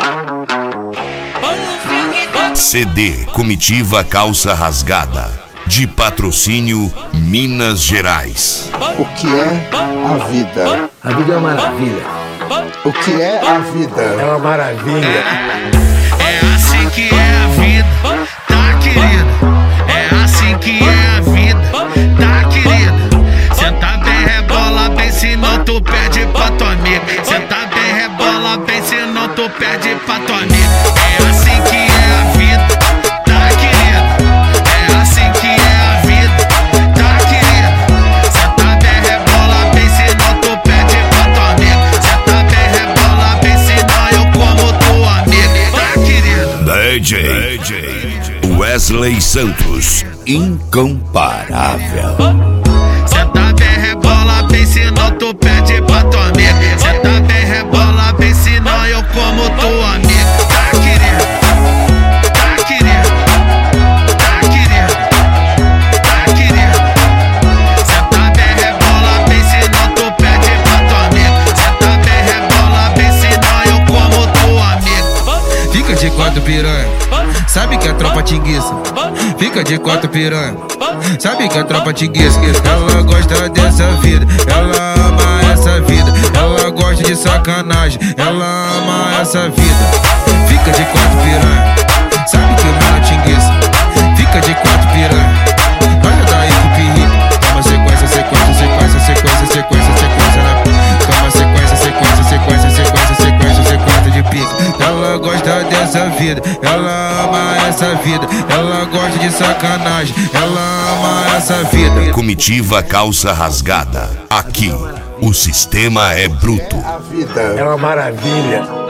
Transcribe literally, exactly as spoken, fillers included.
C D Comitiva Calça Rasgada, de patrocínio Minas Gerais. O que é a vida? A vida é uma maravilha. O que é a vida? É uma maravilha. É assim que é a vida, tá querido? É assim que é a vida, tá querido? Senta bem, rebola bem, senão tu perde pra tua amiga. Senta bem, rebola bem, senão tu perde pra tua amiga. É assim que é a vida, tá querido? É assim que é a vida, tá querido? Senta bem, rebola bem, senão tu perde pra tua amiga. Senta bem, rebola bem, senão eu como tua amiga, tá querido? D J, D J Wesley Santos, incomparável. Senta bem, rebola bem, senão tu pede pra tua amiga. Senta bem, rebola bem, senão eu como tua amiga. Tá querido? Tá querido? Tá querido? Tá querido? Senta bem, rebola bem, senão tu pede pra tua amiga. Senta bem, rebola bem, senão eu como tua amiga. Fica de quatro piranha, sabe que a tropa te enguiça. Fica de quatro piranha, sabe que a tropa te enguiça. Ela gosta dessa vida, ela ama essa vida. Ela gosta de sacanagem, ela ama essa vida. Fica de quatro piranha, sabe que o mano te enguiça. Fica de quatro piranha, olha daí pro pirrico. Toma sequência, sequência, sequência, sequência, sequência, sequência na... Toma sequência, sequência, sequência, sequência, sequência, sequência de pica. Ela gosta dessa vida, ela ama essa vida. Ela gosta de sacanagem, ela ama essa vida. Comitiva Calça Rasgada, aqui o sistema é bruto. A vida É uma maravilha.